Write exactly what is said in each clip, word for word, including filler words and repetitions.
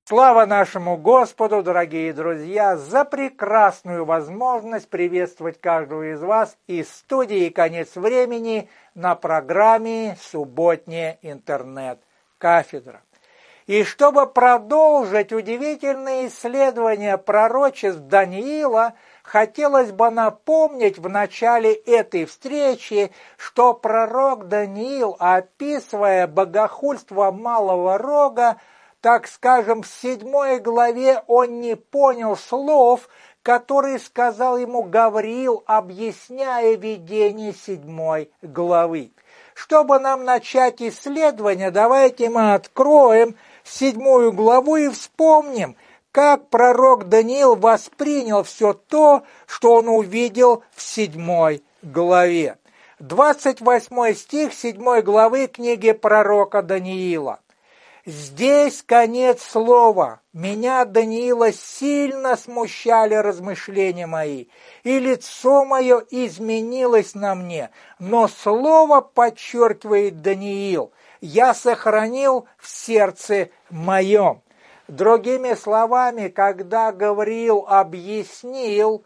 Слава нашему Господу, дорогие друзья, за прекрасную возможность приветствовать каждого из вас из студии «Конец времени» на программе «Субботняя интернет-кафедра». И чтобы продолжить удивительные исследования пророчеств Даниила, хотелось бы напомнить в начале этой встречи, что пророк Даниил, описывая богохульство Малого Рога, так скажем, в седьмой главе он не понял слов, которые сказал ему Гавриил, объясняя видение седьмой главы. Чтобы нам начать исследование, давайте мы откроем седьмую главу и вспомним, как пророк Даниил воспринял все то, что он увидел в седьмой главе. двадцать восьмой стих седьмой главы книги пророка Даниила. «Здесь конец слова. Меня, Даниила, сильно смущали размышления мои, и лицо мое изменилось на мне. Но слово, подчеркивает Даниил, я сохранил в сердце моем». Другими словами, когда Гавриил объяснил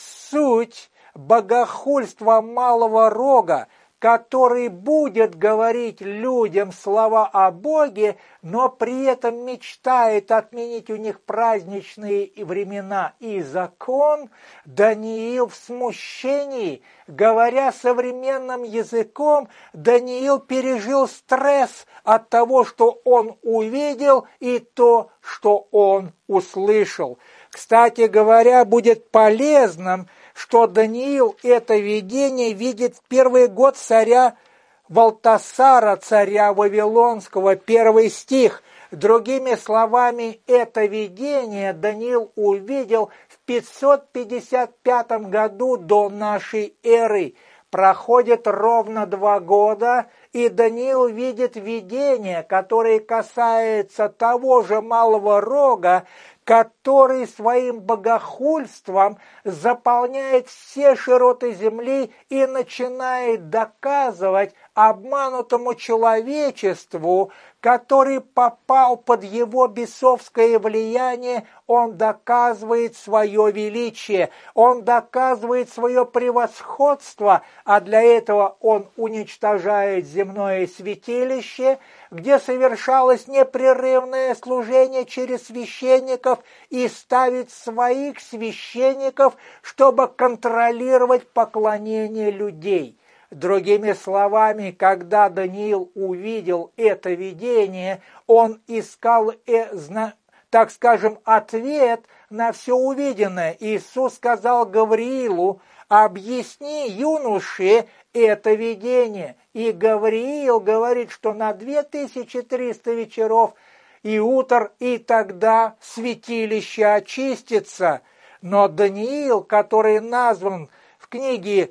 суть богохульства Малого Рога, который будет говорить людям слова о Боге, но при этом мечтает отменить у них праздничные времена и закон, Даниил в смущении, говоря современным языком, Даниил пережил стресс от того, что он увидел, и то, что он услышал. Кстати говоря, будет полезным, что Даниил это видение видит в первый год царя Валтасара, царя Вавилонского, первый стих. Другими словами, это видение Даниил увидел в пятьсот пятьдесят пятом году до нашей эры. Проходит ровно два года, и Даниил видит видение, которое касается того же Малого Рога, который своим богохульством заполняет все широты земли и начинает доказывать обманутому человечеству, который попал под его бесовское влияние, он доказывает свое величие, он доказывает свое превосходство, а для этого он уничтожает земное святилище, где совершалось непрерывное служение через священников, и ставит своих священников, чтобы контролировать поклонение людей. Другими словами, когда Даниил увидел это видение, он искал, э, зна, так скажем, ответ на все увиденное. Иисус сказал Гавриилу: «Объясни юноше это видение». И Гавриил говорит, что на две тысячи триста вечеров и утр, и тогда святилище очистится. Но Даниил, который назван в книге,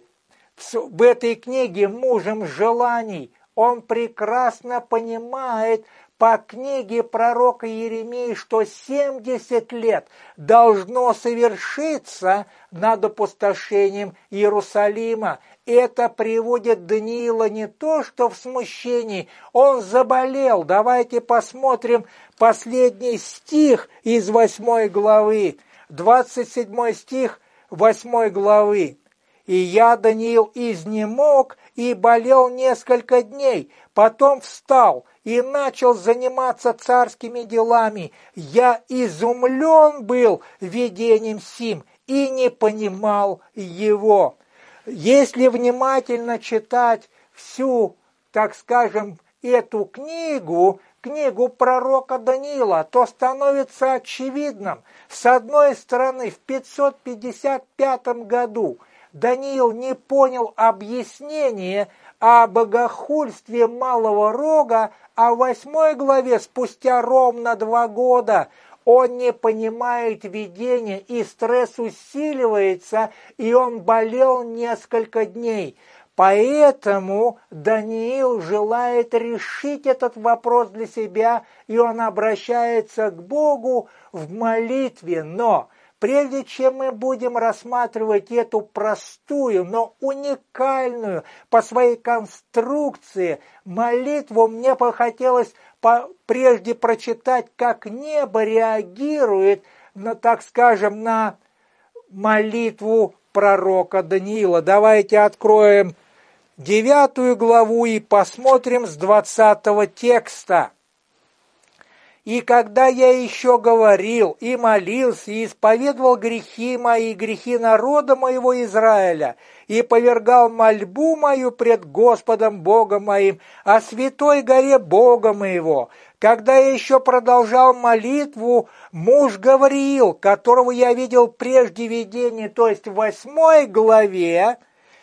в этой книге мужем желаний, он прекрасно понимает по книге пророка Иеремии, что семьдесят лет должно совершиться над опустошением Иерусалима. Это приводит Даниила не то что в смущении, он заболел. Давайте посмотрим последний стих из восьмой главы, двадцать седьмой стих восьмой главы. «И я, Даниил, изнемог и болел несколько дней, потом встал и начал заниматься царскими делами. Я изумлен был видением сим и не понимал его». Если внимательно читать всю, так скажем, эту книгу, книгу пророка Даниила, то становится очевидным. С одной стороны, в пятьсот пятьдесят пятом году Даниил не понял объяснения о богохульстве Малого Рога, а в восьмой главе, спустя ровно два года, он не понимает видения, и стресс усиливается, и он болел несколько дней. Поэтому Даниил желает решить этот вопрос для себя, и он обращается к Богу в молитве. Но прежде чем мы будем рассматривать эту простую, но уникальную по своей конструкции молитву, мне бы хотелось прежде прочитать, как небо реагирует на, так скажем, на молитву пророка Даниила. Давайте откроем девятую главу и посмотрим с двадцатого текста. «И когда я еще говорил и молился, и исповедовал грехи мои, и грехи народа моего Израиля, и повергал мольбу мою пред Господом Богом моим о святой горе Бога моего, когда я еще продолжал молитву, муж Гавриил, которого я видел прежде видения, то есть в восьмой главе,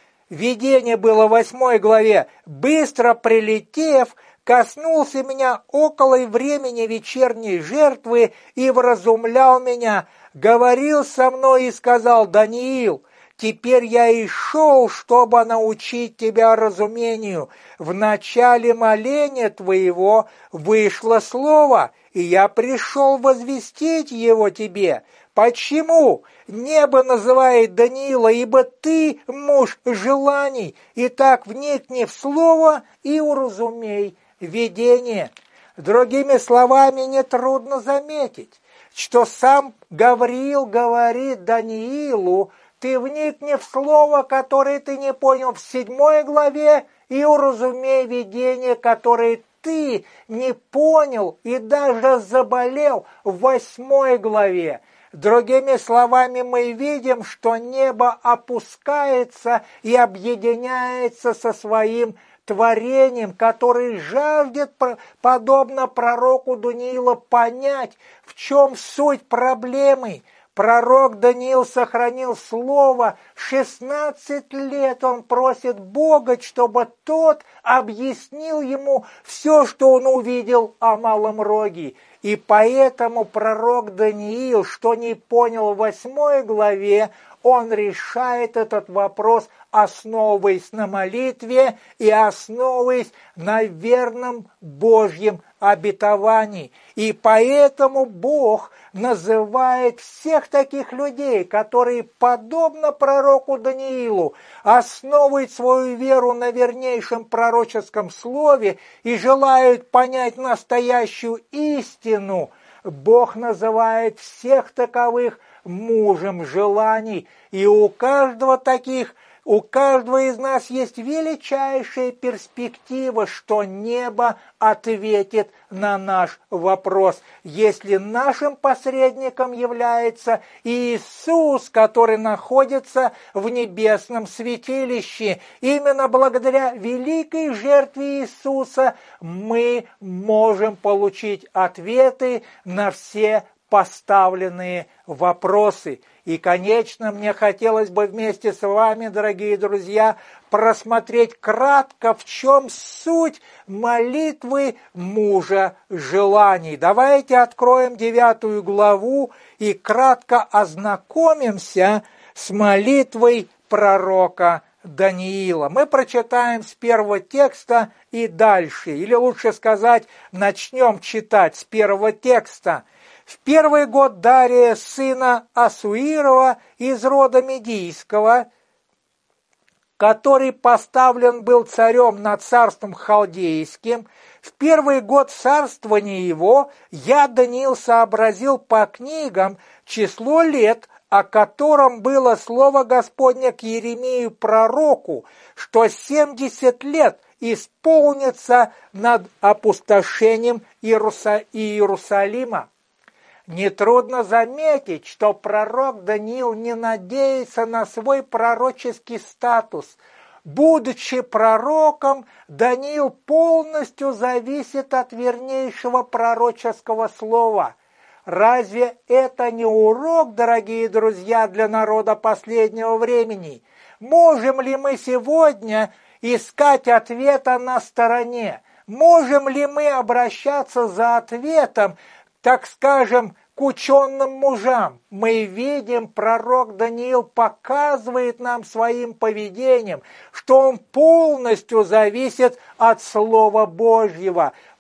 видение было в восьмой главе, быстро прилетев, коснулся меня около времени вечерней жертвы и вразумлял меня, говорил со мной и сказал: Даниил, теперь я и шел, чтобы научить тебя разумению. В начале моления твоего вышло слово, и я пришел возвестить его тебе. Почему? Небо называет Даниила, ибо ты муж желаний. Итак, вникни в слово и уразумей видение. Другими словами, нетрудно заметить, что сам Гавриил говорит Даниилу: ты вникни в слово, которое ты не понял в седьмой главе, и уразумей видение, которое ты не понял и даже заболел в восьмой главе. Другими словами, мы видим, что небо опускается и объединяется со своим творением, который жаждет, подобно пророку Даниила, понять, в чем суть проблемы. Пророк Даниил сохранил слово. шестнадцать лет он просит Бога, чтобы тот объяснил ему все, что он увидел о Малом Роге. И поэтому пророк Даниил, что не понял в восьмой главе, он решает этот вопрос, основываясь на молитве и основываясь на верном Божьем обетовании. И поэтому Бог называет всех таких людей, которые, подобно пророку Даниилу, основывают свою веру на вернейшем пророческом слове и желают понять настоящую истину. Бог называет всех таковых мужем желаний, и у каждого таких, у каждого из нас есть величайшая перспектива, что небо ответит на наш вопрос, если нашим посредником является Иисус, который находится в небесном святилище. Именно благодаря великой жертве Иисуса мы можем получить ответы на все поставленные вопросы. И, конечно, мне хотелось бы вместе с вами, дорогие друзья, просмотреть кратко, в чем суть молитвы мужа желаний. Давайте откроем девятую главу и кратко ознакомимся с молитвой пророка Даниила. Мы прочитаем с первого текста и дальше, или лучше сказать, начнем читать с первого текста. В первый год Дария, сына Асуирова из рода Медийского, который поставлен был царем над царством халдейским, в первый год царствования его я, Даниил, сообразил по книгам число лет, о котором было слово Господне к Иеремию пророку, что семьдесят лет исполнится над опустошением Иеруса... Иерусалима. Нетрудно заметить, что пророк Даниил не надеется на свой пророческий статус. Будучи пророком, Даниил полностью зависит от вернейшего пророческого слова. Разве это не урок, дорогие друзья, для народа последнего времени? Можем ли мы сегодня искать ответа на стороне? Можем ли мы обращаться за ответом, так скажем, к ученым мужам? Мы видим, пророк Даниил показывает нам своим поведением, что он полностью зависит от Слова Божьего.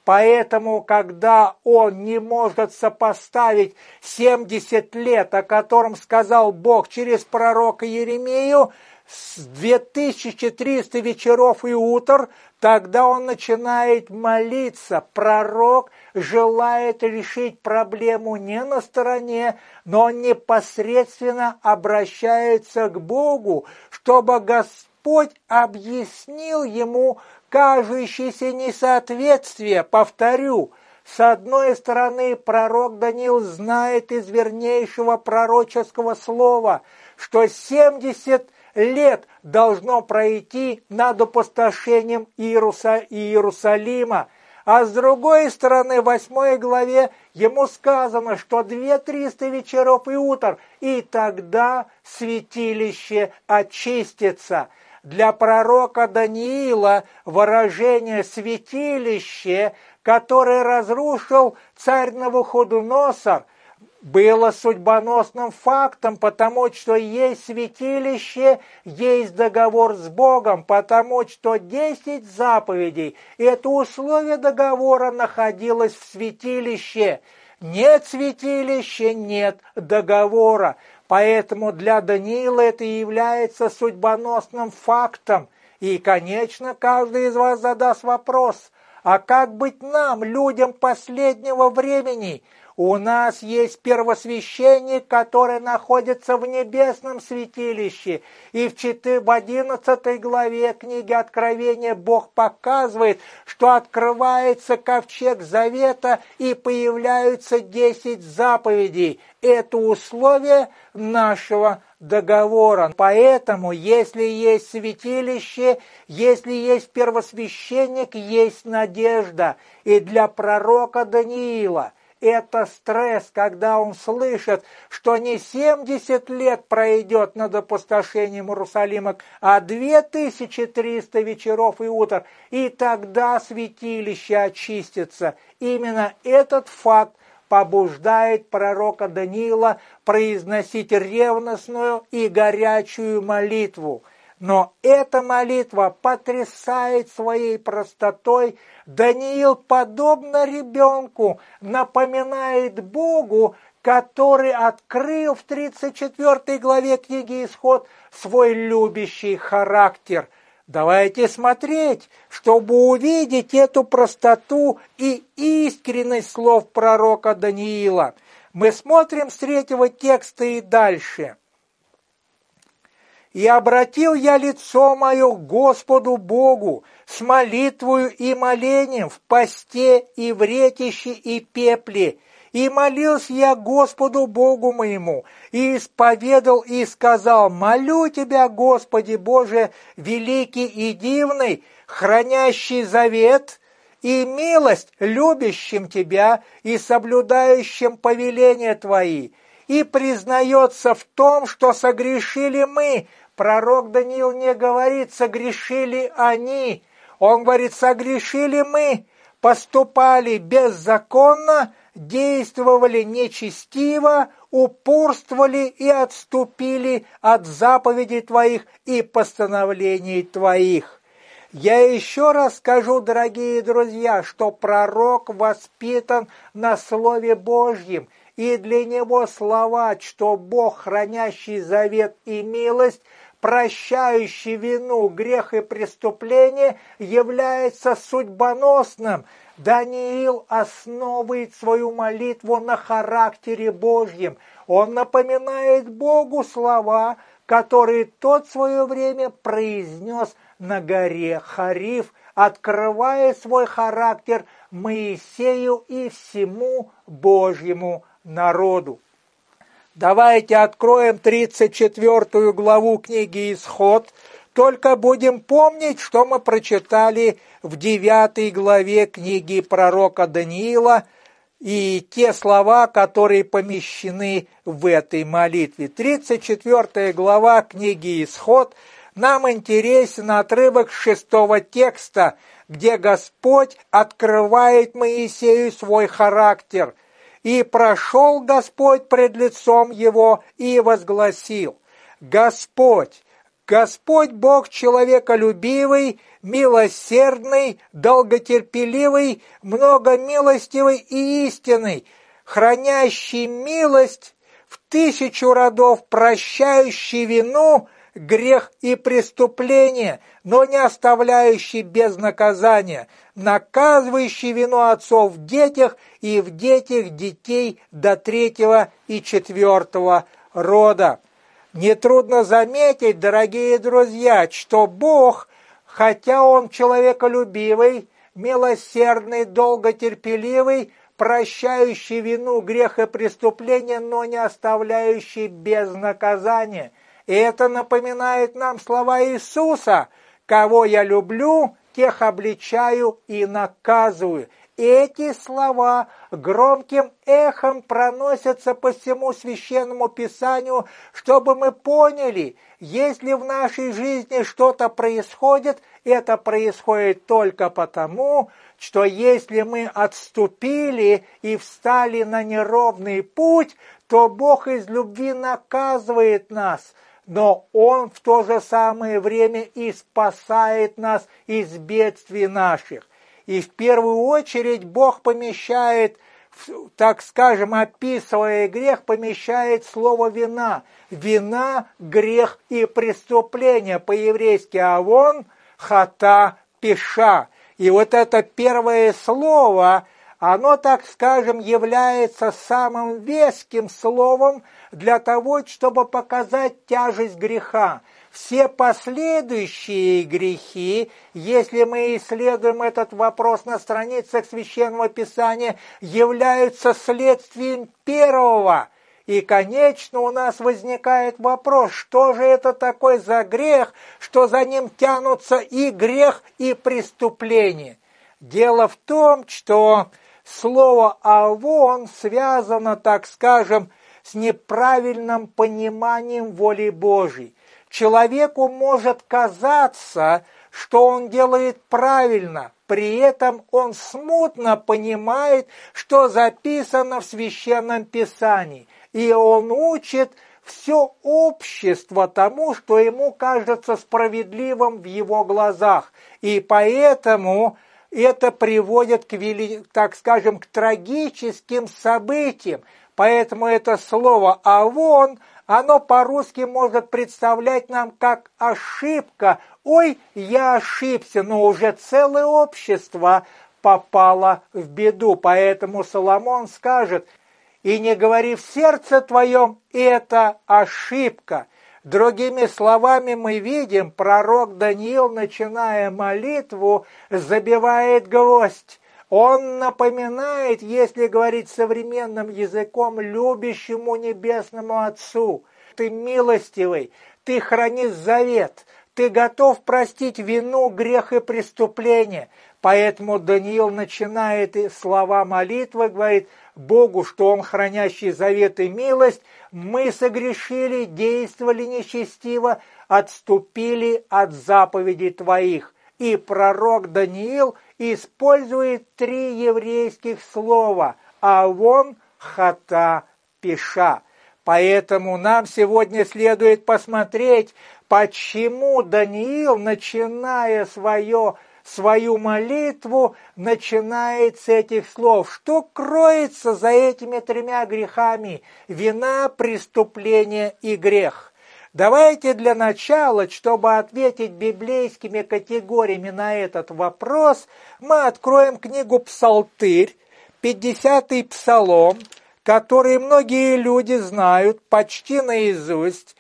Поэтому, когда он не может сопоставить семьдесят лет, о котором сказал Бог через пророка Иеремию, с две тысячи триста вечеров и утр, тогда он начинает молиться. Пророк желает решить проблему не на стороне, но он непосредственно обращается к Богу, чтобы Господь объяснил ему кажущееся несоответствие. Повторю, с одной стороны, пророк Даниил знает из вернейшего пророческого слова, что семьдесят лет должно пройти над опустошением Иеруса... Иерусалима. А с другой стороны, в восьмой главе ему сказано, что две триста вечеров и утр, и тогда святилище очистится. Для пророка Даниила выражение «святилище», которое разрушил царь Навуходоносор, было судьбоносным фактом, потому что есть святилище, есть договор с Богом, потому что десять заповедей, это условие договора, находилось в святилище. Нет святилища, нет договора. Поэтому для Даниила это является судьбоносным фактом. И, конечно, каждый из вас задаст вопрос, а как быть нам, людям последнего времени? У нас есть первосвященник, который находится в небесном святилище. И в одиннадцатой главе книги Откровения Бог показывает, что открывается ковчег завета и появляются десять заповедей. Это условие нашего договора. Поэтому, если есть святилище, если есть первосвященник, есть надежда. И для пророка Даниила это стресс, когда он слышит, что не семьдесят лет пройдет над опустошением Иерусалима, а две тысячи триста вечеров и утр, и тогда святилище очистится. Именно этот факт побуждает пророка Даниила произносить ревностную и горячую молитву. Но эта молитва потрясает своей простотой. Даниил, подобно ребенку, напоминает Богу, который открыл в тридцать четвёртой главе книги Исход свой любящий характер. Давайте смотреть, чтобы увидеть эту простоту и искренность слов пророка Даниила. Мы смотрим с третьего текста и дальше. «И обратил я лицо мое к Господу Богу с молитвою и молением в посте и в ретище и пепле, и молился я Господу Богу моему, и исповедал и сказал: молю Тебя, Господи Боже, великий и дивный, хранящий завет и милость любящим Тебя и соблюдающим повеления Твои, и признается в том, что согрешили мы». Пророк Даниил не говорит «согрешили они», он говорит «согрешили мы», поступали беззаконно, действовали нечестиво, упорствовали и отступили от заповедей Твоих и постановлений Твоих. Я еще раз скажу, дорогие друзья, что пророк воспитан на Слове Божьем, и для него слова, что Бог, хранящий завет и милость, прощающий вину, грех и преступление, является судьбоносным. Даниил основывает свою молитву на характере Божьем. Он напоминает Богу слова, которые тот в свое время произнес на горе Хариф, открывая свой характер Моисею и всему Божьему народу. Давайте откроем тридцать четвёртую главу книги Исход, только будем помнить, что мы прочитали в девятой главе книги пророка Даниила и те слова, которые помещены в этой молитве. тридцать четвёртая глава книги Исход, нам интересен отрывок шестого текста, где Господь открывает Моисею свой характер. «И прошел Господь пред лицом его и возгласил: Господь, Господь Бог человеколюбивый, милосердный, долготерпеливый, многомилостивый и истинный, хранящий милость в тысячу родов, прощающий вину, грех и преступление, но не оставляющий без наказания, наказывающий вину отцов в детях и в детях детей до третьего и четвертого рода. Нетрудно заметить, дорогие друзья, что Бог, хотя Он человеколюбивый, милосердный, долготерпеливый, прощающий вину, грех и преступление, но не оставляющий без наказания. И это напоминает нам слова Иисуса: «Кого я люблю, тех обличаю и наказываю». Эти слова громким эхом проносятся по всему Священному Писанию, чтобы мы поняли, если в нашей жизни что-то происходит, это происходит только потому, что если мы отступили и встали на неровный путь, то Бог из любви наказывает нас, но Он в то же самое время и спасает нас из бедствий наших. И в первую очередь Бог помещает, так скажем, описывая грех, помещает слово «вина». Вина, грех и преступление. По-еврейски «авон», «хата», «пеша». И вот это первое слово, оно, так скажем, является самым веским словом для того, чтобы показать тяжесть греха. Все последующие грехи, если мы исследуем этот вопрос на страницах Священного Писания, являются следствием первого. И, конечно, у нас возникает вопрос, что же это такое за грех, что за ним тянутся и грех, и преступление. Дело в том, что слово «авон» связано, так скажем, с неправильным пониманием воли Божьей. Человеку может казаться, что он делает правильно, при этом он смутно понимает, что записано в Священном Писании, и он учит все общество тому, что ему кажется справедливым в его глазах, и поэтому это приводит к, так скажем, к трагическим событиям. Поэтому это слово «авон», оно по-русски может представлять нам как ошибка. Ой, я ошибся, но уже целое общество попало в беду. Поэтому Соломон скажет: «И не говори в сердце твоем, это ошибка». Другими словами, мы видим, пророк Даниил, начиная молитву, забивает гвоздь. Он напоминает, если говорить современным языком, любящему Небесному Отцу: «Ты милостивый, ты хранишь завет, ты готов простить вину, грех и преступление». Поэтому Даниил начинает слова молитвы, говорит Богу, что Он хранящий завет и милость: «Мы согрешили, действовали нечестиво, отступили от заповедей Твоих». И пророк Даниил использует три еврейских слова: «авон», «хата», «пеша». Поэтому нам сегодня следует посмотреть, почему Даниил, начиная свое, свою молитву, начинает с этих слов. Что кроется за этими тремя грехами: вина, преступление и грех? Давайте для начала, чтобы ответить библейскими категориями на этот вопрос, мы откроем книгу «Псалтырь», пятидесятый псалом, который многие люди знают почти наизусть,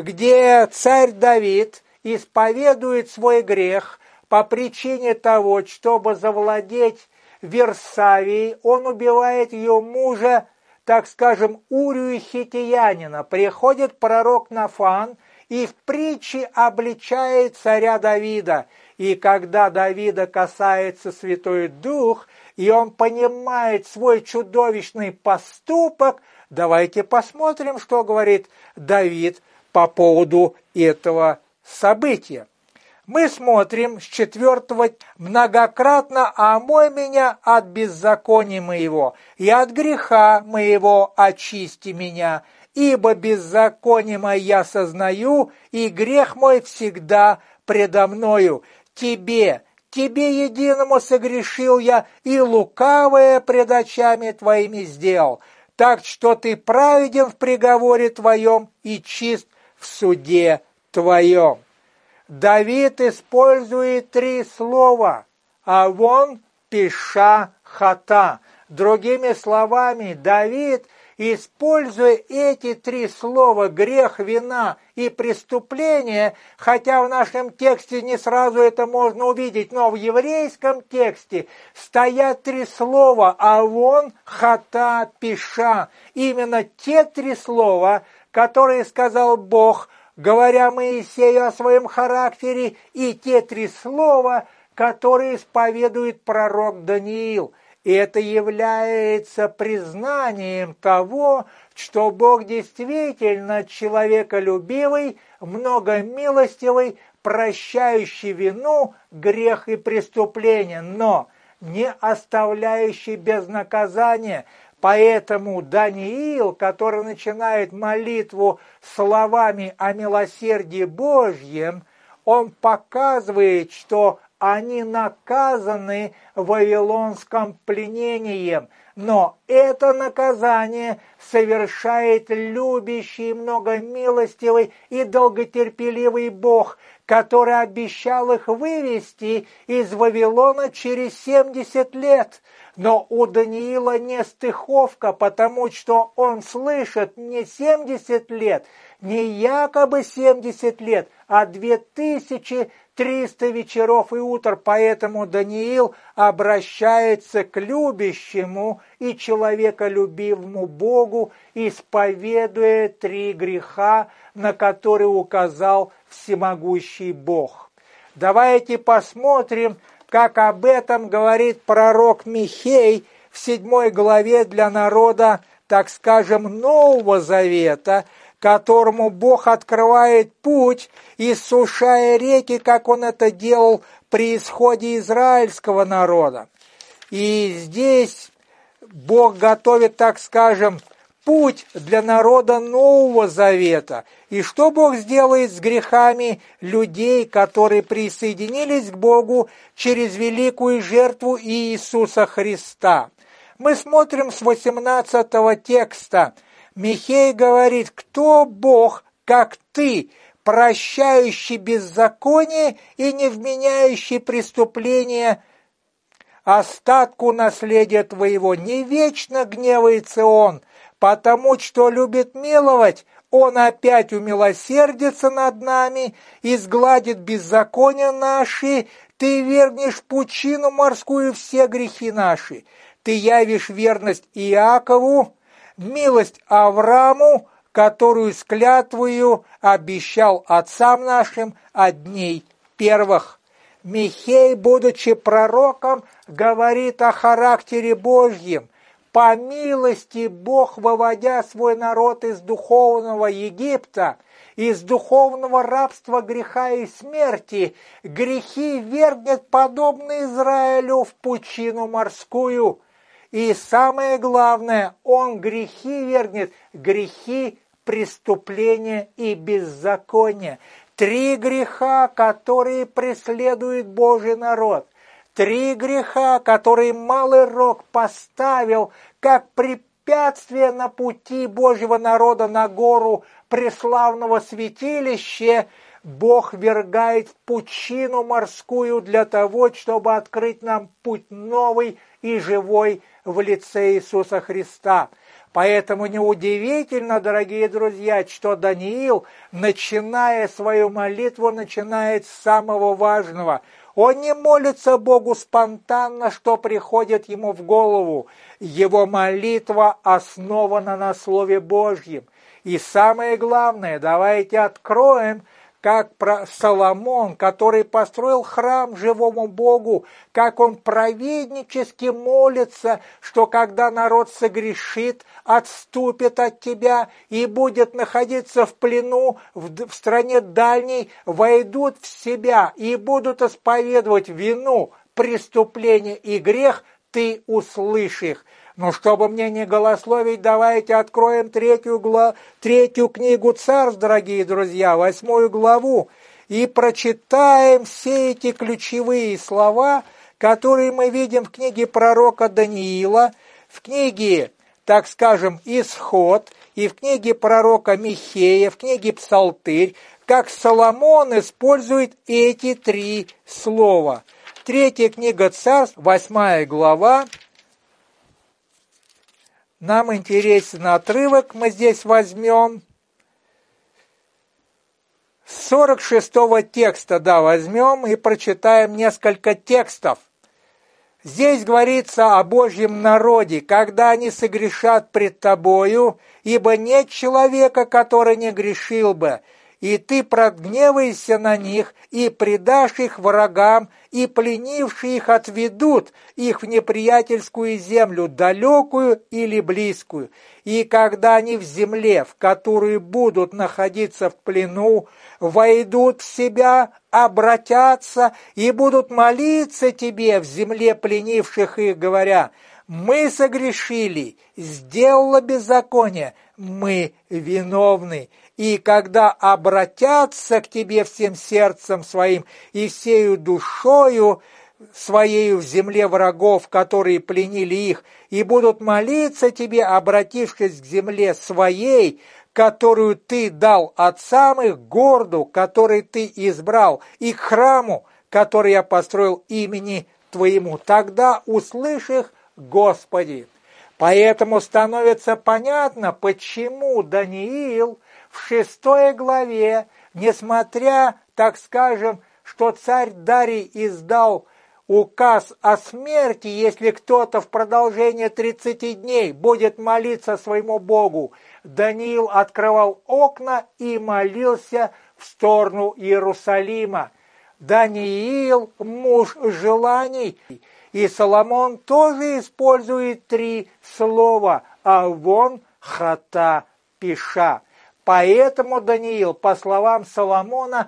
где царь Давид исповедует свой грех по причине того, чтобы завладеть Версавией. Он убивает ее мужа, так скажем, Урию Хиттеянина. Приходит пророк Нафан и в притче обличает царя Давида. И когда Давида касается Святой Дух, и он понимает свой чудовищный поступок, давайте посмотрим, что говорит Давид по поводу этого события. Мы смотрим с четвертого: «Многократно омой меня от беззакония моего, и от греха моего очисти меня, ибо беззаконие мое я сознаю, и грех мой всегда предо мною. Тебе, Тебе единому согрешил я, и лукавое пред очами Твоими сделал. Так что Ты праведен в приговоре Твоем и чист в суде Твоем». Давид использует три слова: «авон», «пеша», «хата». Другими словами, Давид, используя эти три слова «грех», «вина» и «преступление», хотя в нашем тексте не сразу это можно увидеть, но в еврейском тексте стоят три слова «авон», «хата», «пеша». Именно те три слова, которые сказал Бог, говоря Моисею о своем характере, и те три слова, которые исповедует пророк Даниил. Это является признанием того, что Бог действительно человеколюбивый, многомилостивый, прощающий вину, грех и преступление, но не оставляющий без наказания. Поэтому Даниил, который начинает молитву словами о милосердии Божьем, он показывает, что они наказаны вавилонским пленением, но это наказание совершает любящий, многомилостивый и долготерпеливый Бог, который обещал их вывести из Вавилона через семьдесят лет. Но у Даниила не стыковка, потому что он слышит не семьдесят лет, не якобы семьдесят лет, а две тысячи триста вечеров и утр. Поэтому Даниил обращается к любящему и человеколюбивому Богу, исповедуя три греха, на которые указал всемогущий Бог. Давайте посмотрим, как об этом говорит пророк Михей в седьмой главе для народа, так скажем, Нового Завета, которому Бог открывает путь, иссушая реки, как Он это делал при исходе израильского народа. И здесь Бог готовит, так скажем, путь для народа Нового Завета. И что Бог сделает с грехами людей, которые присоединились к Богу через великую жертву Иисуса Христа? Мы смотрим с восемнадцатого текста. Михей говорит: «Кто Бог, как ты, прощающий беззаконие и не вменяющий преступления остатку наследия твоего? Не вечно гневается он, потому что любит миловать, он опять умилосердится над нами и сгладит беззакония наши. Ты вернешь в пучину морскую все грехи наши. Ты явишь верность Иакову, милость Аврааму, которую с клятвою обещал отцам нашим от дней первых». Михей, будучи пророком, говорит о характере Божьем. По милости Бог, выводя свой народ из духовного Египта, из духовного рабства, греха и смерти, грехи вергнет, подобно Израилю, в пучину морскую. И самое главное, он грехи вергнет, грехи, преступления и беззакония. Три греха, которые преследует Божий народ. Три греха, которые Малый Рог поставил как препятствие на пути Божьего народа на гору преславного святилища, Бог вергает в пучину морскую для того, чтобы открыть нам путь новый и живой в лице Иисуса Христа. Поэтому неудивительно, дорогие друзья, что Даниил, начиная свою молитву, начинает с самого важного. Он не молится Богу спонтанно, что приходит ему в голову. Его молитва основана на Слове Божьем. И самое главное, давайте откроем, как про Соломон, который построил храм живому Богу, как он праведнически молится, что когда народ согрешит, отступит от тебя и будет находиться в плену в, в стране дальней, войдут в себя и будут исповедовать вину, преступление и грех, ты услышишь их. Но чтобы мне не голословить, давайте откроем третью, гла... третью книгу Царств, дорогие друзья, восьмую главу, и прочитаем все эти ключевые слова, которые мы видим в книге пророка Даниила, в книге, так скажем, Исход, и в книге пророка Михея, в книге Псалтырь, как Соломон использует эти три слова. Третья книга Царств, восьмая глава. Нам интересен отрывок, мы здесь возьмем. С сорок шестого текста, да, возьмем и прочитаем несколько текстов. Здесь говорится о Божьем народе, когда они согрешат пред тобою, ибо нет человека, который не грешил бы, и ты прогневаешься на них, и предашь их врагам, и пленившие их отведут их в неприятельскую землю, далекую или близкую. И когда они в земле, в которой будут находиться в плену, войдут в себя, обратятся и будут молиться тебе в земле пленивших их, говоря: мы согрешили, сделало беззаконие, мы виновны. И когда обратятся к тебе всем сердцем своим и всею душою своею в земле врагов, которые пленили их, и будут молиться тебе, обратившись к земле своей, которую ты дал отцам их, городу, который ты избрал, и к храму, который я построил имени твоему, тогда услышь их, Господи. Поэтому становится понятно, почему Даниил в шестой главе, несмотря, так скажем, что царь Дарий издал указ о смерти, если кто-то в продолжение тридцати дней будет молиться своему Богу, Даниил открывал окна и молился в сторону Иерусалима. Даниил – муж желаний, и Соломон тоже использует три слова «авон», «хата», «пиша». Поэтому Даниил, по словам Соломона,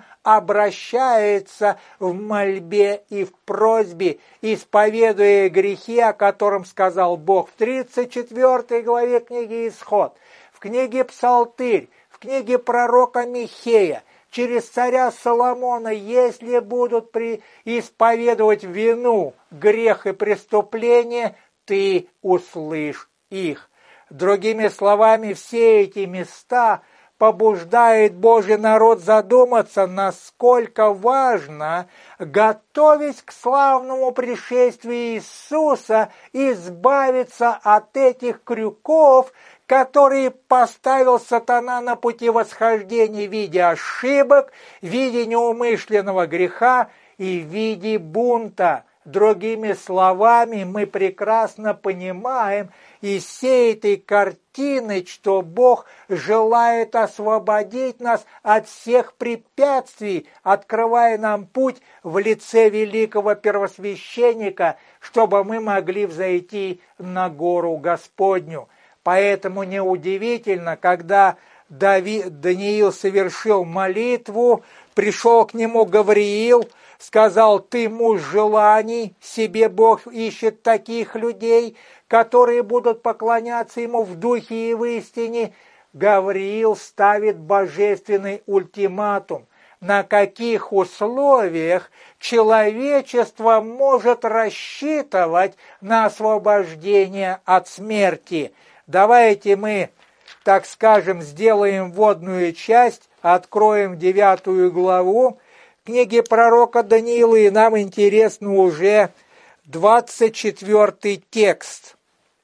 обращается в мольбе и в просьбе, исповедуя грехи, о котором сказал Бог в тридцать четвёртой главе книги Исход, в книге Псалтырь, в книге пророка Михея, через царя Соломона, если будут при... исповедовать вину, грех и преступление, ты услышь их. Другими словами, все эти места побуждает Божий народ задуматься, насколько важно, готовясь к славному пришествию Иисуса, избавиться от этих крюков, которые поставил сатана на пути восхождения в виде ошибок, в виде неумышленного греха и в виде бунта. Другими словами, мы прекрасно понимаем из всей этой картины, что Бог желает освободить нас от всех препятствий, открывая нам путь в лице великого первосвященника, чтобы мы могли взойти на гору Господню. Поэтому неудивительно, когда Давид, Даниил совершил молитву, пришел к нему Гавриил, сказал: ты муж желаний, себе Бог ищет таких людей, которые будут поклоняться Ему в духе и в истине. Гавриил ставит божественный ультиматум. На каких условиях человечество может рассчитывать на освобождение от смерти? Давайте мы, так скажем, сделаем вводную часть, откроем девятую главу книги пророка Даниила, и нам интересно уже двадцать четвёртый текст.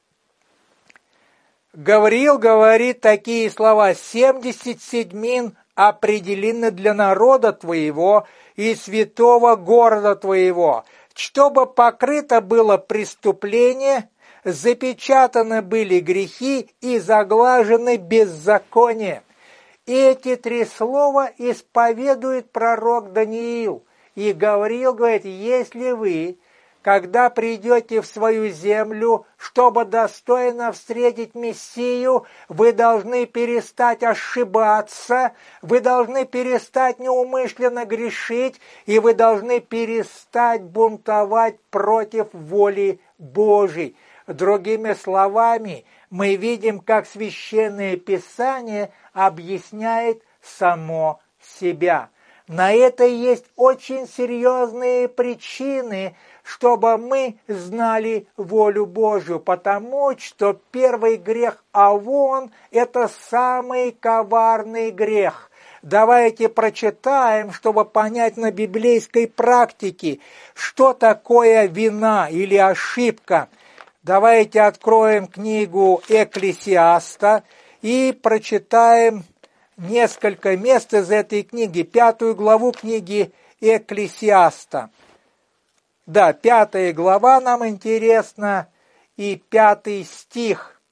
Гавриил говорит такие слова: «Семьдесят седьмин определены для народа твоего и святого города твоего, чтобы покрыто было преступление, запечатаны были грехи и заглажены беззакония». Эти три слова исповедует пророк Даниил. И Гавриил говорит: если вы, когда придете в свою землю, чтобы достойно встретить Мессию, вы должны перестать ошибаться, вы должны перестать неумышленно грешить, и вы должны перестать бунтовать против воли Божьей. Другими словами, мы видим, как Священное Писание объясняет само себя. На это есть очень серьезные причины, чтобы мы знали волю Божью, потому что первый грех Авон – это самый коварный грех. Давайте прочитаем, чтобы понять на библейской практике, что такое вина или ошибка. Давайте откроем книгу Экклесиаста и прочитаем несколько мест из этой книги, пятую главу книги Экклесиаста. Да, пятая глава нам интересна, и пятый стих,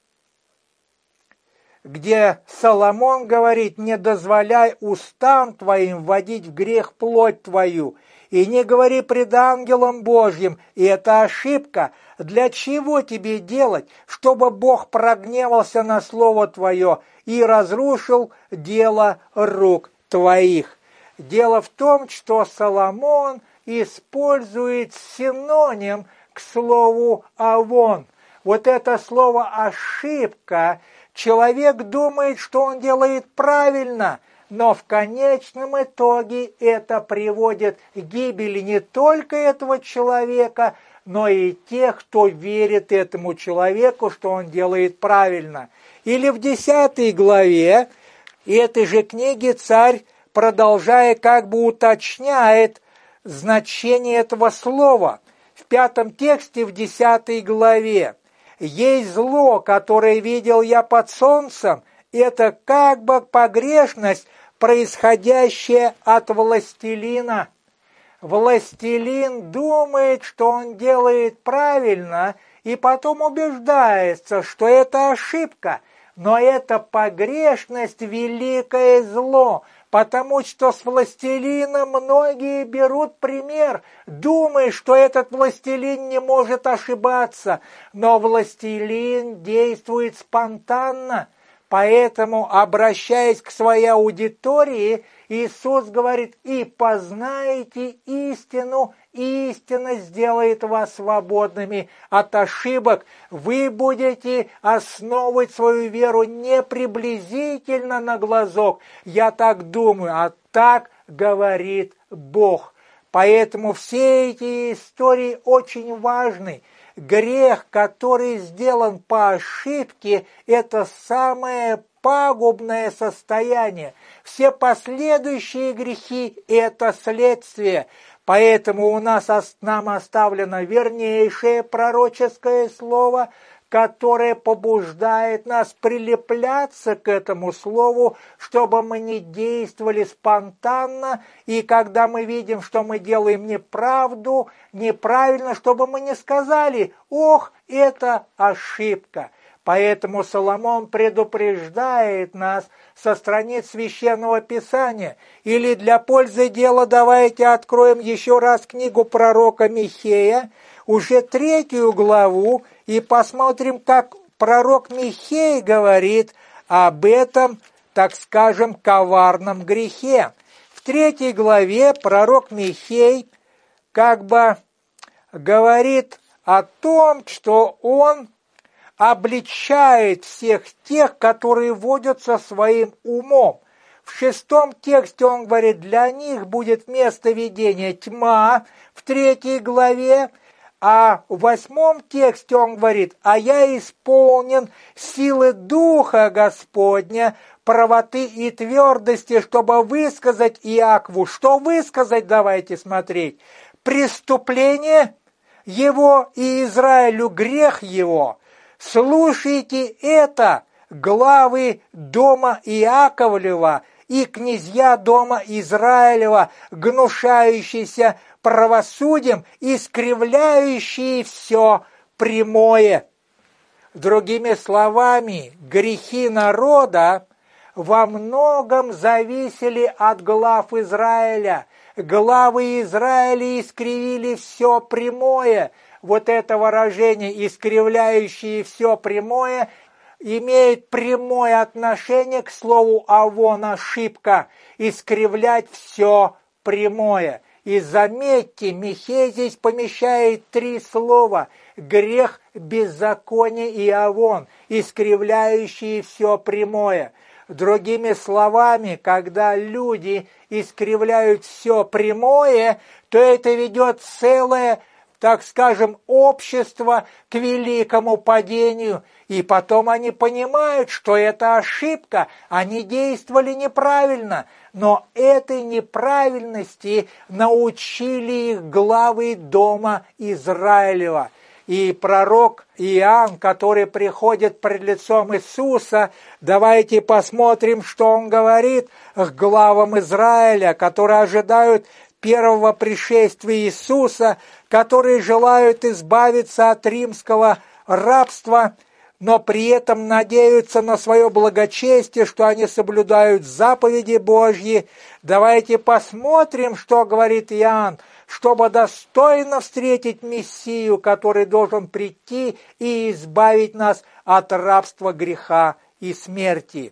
где Соломон говорит: «Не дозволяй устам твоим вводить в грех плоть твою, и не говори пред ангелом Божьим». И это ошибка. Для чего тебе делать, чтобы Бог прогневался на слово твое и разрушил дело рук твоих? Дело в том, что Соломон использует синоним к слову «авон». Вот это слово «ошибка». Человек думает, что он делает правильно, но в конечном итоге это приводит к гибели не только этого человека, но и тех, кто верит этому человеку, что он делает правильно. Или в десятой главе этой же книги царь, продолжая, как бы уточняет значение этого слова. В пятом тексте, в десятой главе: «Есть зло, которое видел я под солнцем, это как бы погрешность, происходящая от властелина». Властелин думает, что он делает правильно, и потом убеждается, что это ошибка. Но это погрешность – великое зло, потому что с властелина многие берут пример, думая, что этот властелин не может ошибаться, но властелин действует спонтанно. Поэтому, обращаясь к своей аудитории, Иисус говорит: «И познаете истину, и истина сделает вас свободными от ошибок». Вы будете основывать свою веру не приблизительно на глазок, я так думаю, а так говорит Бог. Поэтому все эти истории очень важны. Грех, который сделан по ошибке, это самое пагубное состояние. Все последующие грехи – это следствие. Поэтому у нас нам оставлено вернейшее пророческое слово, которое побуждает нас прилепляться к этому слову, чтобы мы не действовали спонтанно, и когда мы видим, что мы делаем неправду, неправильно, чтобы мы не сказали: «Ох, это ошибка». Поэтому Соломон предупреждает нас со страниц Священного Писания. Или для пользы дела давайте откроем еще раз книгу пророка Михея, уже третью главу, и посмотрим, как пророк Михей говорит об этом, так скажем, коварном грехе. В третьей главе пророк Михей как бы говорит о том, что он обличает всех тех, которые водятся своим умом. В шестом тексте он говорит: для них будет место видения тьма, в третьей главе. А в восьмом тексте он говорит: а я исполнен силы Духа Господня, правоты и твердости, чтобы высказать Иакову. Что высказать, давайте смотреть. Преступление его и Израилю грех его. Слушайте это, главы дома Иаковлева и князья дома Израилева, гнушающиеся правосудием, искривляющие все прямое. Другими словами, грехи народа во многом зависели от глав Израиля. Главы Израиля искривили все прямое. Вот это выражение «искривляющие все прямое» имеет прямое отношение к слову «авон» – ошибка, искривлять все прямое. И заметьте, Михей здесь помещает три слова: грех, беззаконие и авон, искривляющие все прямое. Другими словами, когда люди искривляют все прямое, то это ведет целое, так скажем, общество к великому падению. И потом они понимают, что это ошибка, они действовали неправильно. Но этой неправильности научили их главы дома Израилева. И пророк Иоанн, который приходит пред лицом Иисуса, давайте посмотрим, что он говорит к главам Израиля, которые ожидают первого пришествия Иисуса, которые желают избавиться от римского рабства, но при этом надеются на свое благочестие, что они соблюдают заповеди Божьи. Давайте посмотрим, что говорит Иоанн, чтобы достойно встретить Мессию, который должен прийти и избавить нас от рабства, греха и смерти.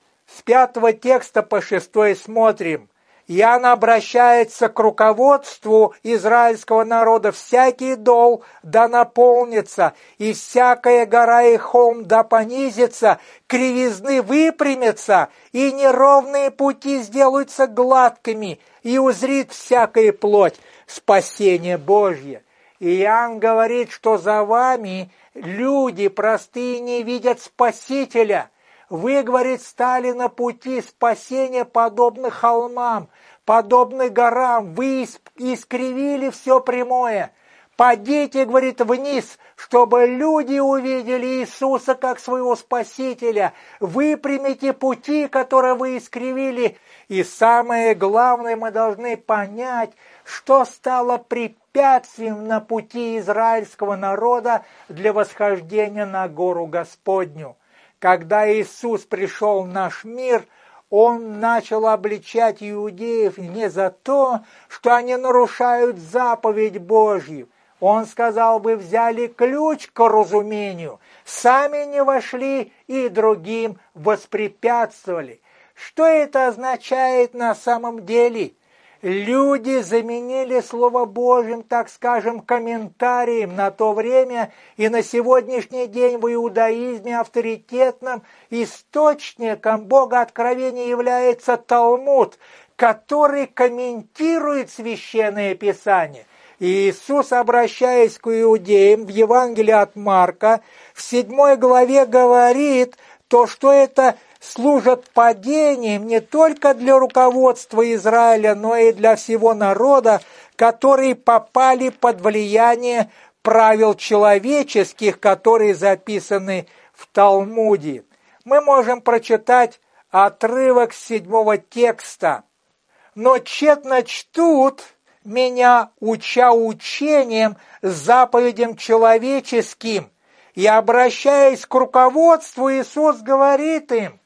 С пятого текста по шестой смотрим. Иоанн обращается к руководству израильского народа: «Всякий дол да наполнится, и всякая гора и холм да понизится, кривизны выпрямятся, и неровные пути сделаются гладкими, и узрит всякая плоть спасение Божье». Иоанн говорит, что за вами люди простые не видят Спасителя. Вы, говорит, стали на пути спасения, подобно холмам, подобно горам. Вы искривили все прямое. Подите, говорит, вниз, чтобы люди увидели Иисуса как своего Спасителя. Выпрямите пути, которые вы искривили. И самое главное, мы должны понять, что стало препятствием на пути израильского народа для восхождения на гору Господню. Когда Иисус пришел в наш мир, Он начал обличать иудеев не за то, что они нарушают заповедь Божью. Он сказал: вы взяли ключ к разумению, сами не вошли и другим воспрепятствовали. Что это означает на самом деле? Люди заменили Слово Божьим, так скажем, комментарием. На то время и на сегодняшний день в иудаизме авторитетным источником Богооткровения является Талмуд, который комментирует Священное Писание. И Иисус, обращаясь к иудеям в Евангелии от Марка, в седьмой главе говорит то, что это служат падением не только для руководства Израиля, но и для всего народа, которые попали под влияние правил человеческих, которые записаны в Талмуде. Мы можем прочитать отрывок с седьмого текста. «Но тщетно чтут меня, уча учением, заповедям человеческим». И, обращаясь к руководству, Иисус говорит им: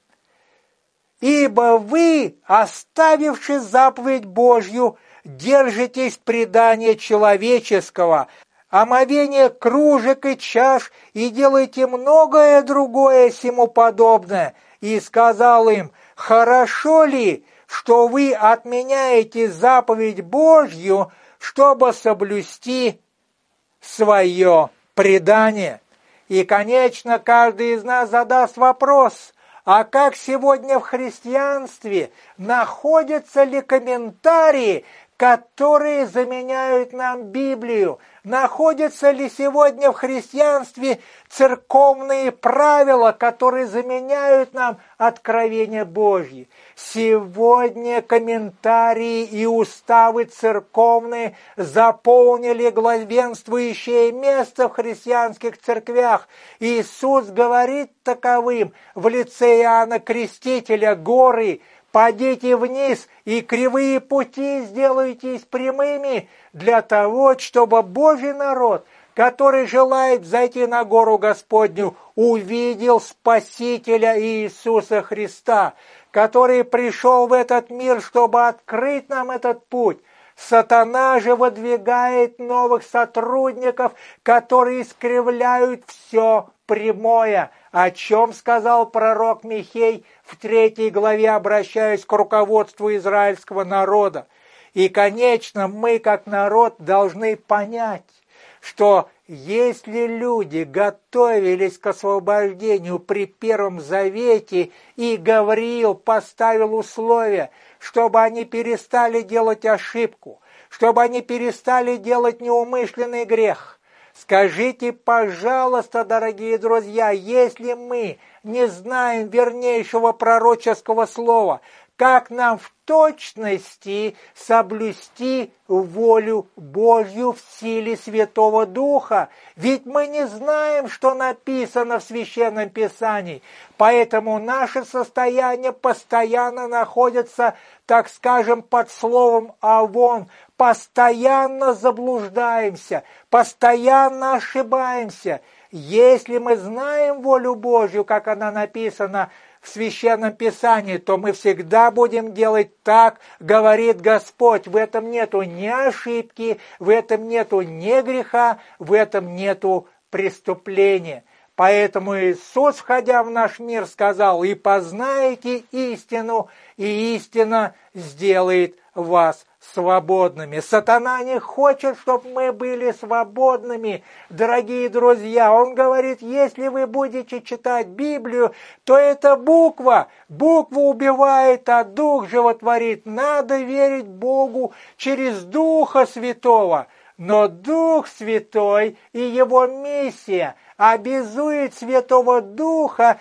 «Ибо вы, оставивши заповедь Божью, держитесь предания человеческого, омовения кружек и чаш, и делаете многое другое сему подобное». И сказал им: «Хорошо ли, что вы отменяете заповедь Божью, чтобы соблюсти свое предание?» И, конечно, каждый из нас задаст вопрос: а как сегодня в христианстве находятся ли комментарии, которые заменяют нам Библию? Находятся ли сегодня в христианстве церковные правила, которые заменяют нам откровение Божье? Сегодня комментарии и уставы церковные заполнили главенствующее место в христианских церквях. Иисус говорит таковым в лице Иоанна Крестителя: «Горы, падите вниз, и кривые пути сделайтесь прямыми», для того, чтобы Божий народ, который желает зайти на гору Господню, увидел Спасителя Иисуса Христа, который пришел в этот мир, чтобы открыть нам этот путь. Сатана же выдвигает новых сотрудников, которые искривляют все прямое, о чем сказал пророк Михей в третьей главе, обращаясь к руководству израильского народа. И, конечно, мы, как народ, должны понять, что если люди готовились к освобождению при Первом Завете, и Гавриил поставил условия, чтобы они перестали делать ошибку, чтобы они перестали делать неумышленный грех, скажите, пожалуйста, дорогие друзья, если мы не знаем вернейшего пророческого слова, как нам в точности соблюсти волю Божью в силе Святого Духа? Ведь мы не знаем, что написано в Священном Писании, поэтому наше состояние постоянно находится, так скажем, под словом «авон», постоянно заблуждаемся, постоянно ошибаемся. Если мы знаем волю Божью, как она написана в Священном Писании, то мы всегда будем делать так, говорит Господь. В этом нету ни ошибки, в этом нету ни греха, в этом нету преступления. Поэтому Иисус, входя в наш мир, сказал: «И познаете истину, и истина сделает вас свободными». Сатана не хочет, чтобы мы были свободными, дорогие друзья. Он говорит, если вы будете читать Библию, то это буква. Буква убивает, а Дух животворит. Надо верить Богу через Духа Святого. Но Дух Святой и Его миссия обязует Святого Духа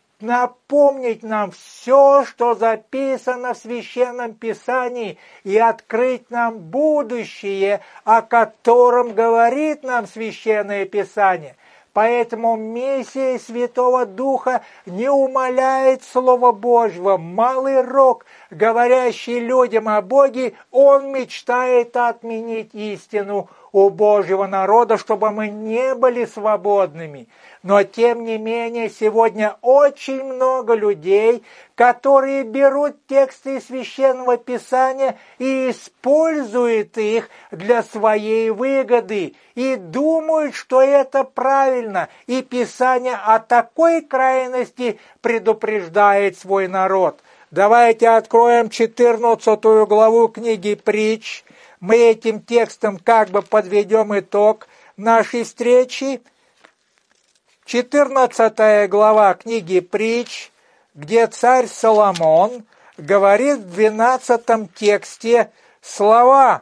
напомнить нам все, что записано в Священном Писании, и открыть нам будущее, о котором говорит нам Священное Писание. Поэтому миссия Святого Духа не умаляет Слова Божьего. Малый рок, говорящий людям о Боге, он мечтает отменить истину у Божьего народа, чтобы мы не были свободными. Но, тем не менее, сегодня очень много людей, которые берут тексты Священного Писания и используют их для своей выгоды, и думают, что это правильно, и Писание о такой крайности предупреждает свой народ. Давайте откроем четырнадцатую главу книги Притч. Мы этим текстом как бы подведем итог нашей встречи. четырнадцатая глава книги Притч, где царь Соломон говорит в двенадцатом тексте слова: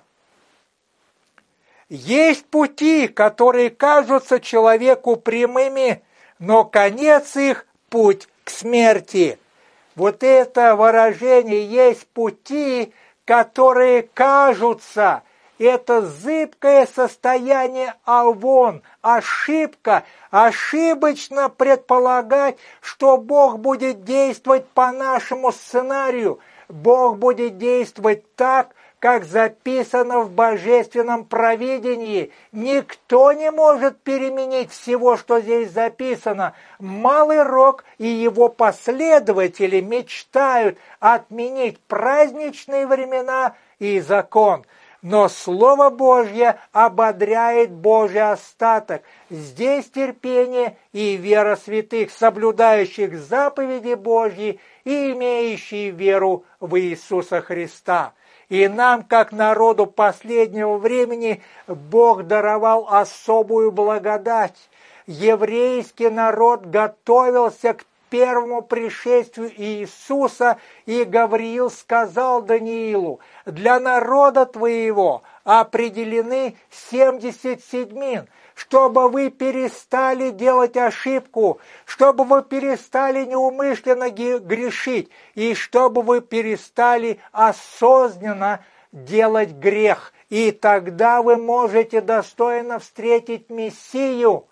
«Есть пути, которые кажутся человеку прямыми, но конец их – путь к смерти». Вот это выражение «есть пути», которые кажутся, это зыбкое состояние авон, ошибка, ошибочно предполагать, что Бог будет действовать по нашему сценарию. Бог будет действовать так, как записано в божественном провидении. Никто не может переменить всего, что здесь записано. Малый рок и его последователи мечтают отменить праздничные времена и закон. Но Слово Божье ободряет Божий остаток. Здесь терпение и вера святых, соблюдающих заповеди Божьи и имеющие веру в Иисуса Христа. И нам, как народу последнего времени, Бог даровал особую благодать. Еврейский народ готовился к первому пришествию Иисуса, и Гавриил сказал Даниилу: «Для народа твоего определены семьдесят седьмин, чтобы вы перестали делать ошибку, чтобы вы перестали неумышленно грешить, и чтобы вы перестали осознанно делать грех, и тогда вы можете достойно встретить Мессию».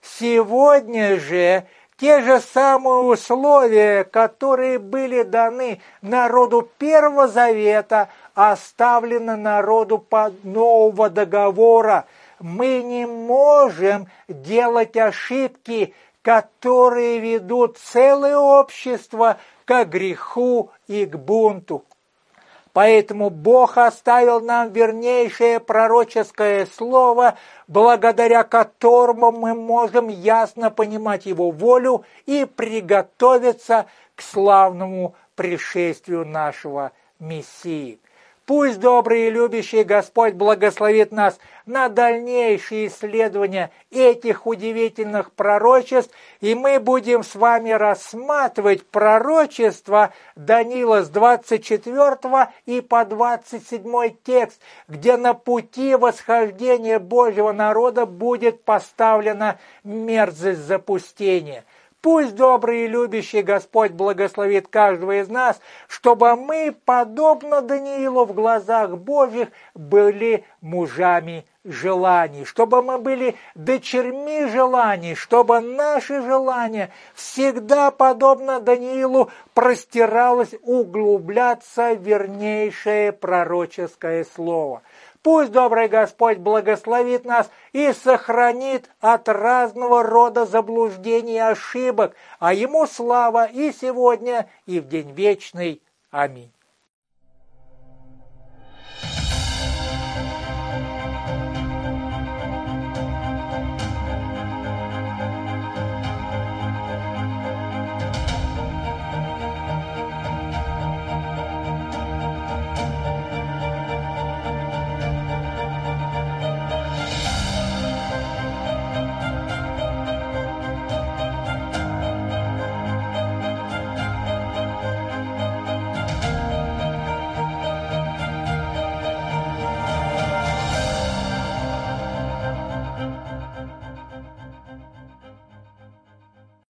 Сегодня же те же самые условия, которые были даны народу Первого Завета, оставлены народу под Нового Договора. Мы не можем делать ошибки, которые ведут целое общество к греху и к бунту. Поэтому Бог оставил нам вернейшее пророческое слово, благодаря которому мы можем ясно понимать Его волю и приготовиться к славному пришествию нашего Мессии. Пусть добрый и любящий Господь благословит нас на дальнейшие исследования этих удивительных пророчеств, и мы будем с вами рассматривать пророчество Даниила с двадцать четвёртого и по двадцать седьмой текст, где на пути восхождения Божьего народа будет поставлена мерзость запустения. Пусть добрый и любящий Господь благословит каждого из нас, чтобы мы, подобно Даниилу в глазах Божьих, были мужами желаний, чтобы мы были дочерьми желаний, чтобы наши желания всегда, подобно Даниилу, простиралось углубляться в вернейшее пророческое слово. Пусть добрый Господь благословит нас и сохранит от разного рода заблуждений и ошибок, а Ему слава и сегодня, и в день вечный. Аминь.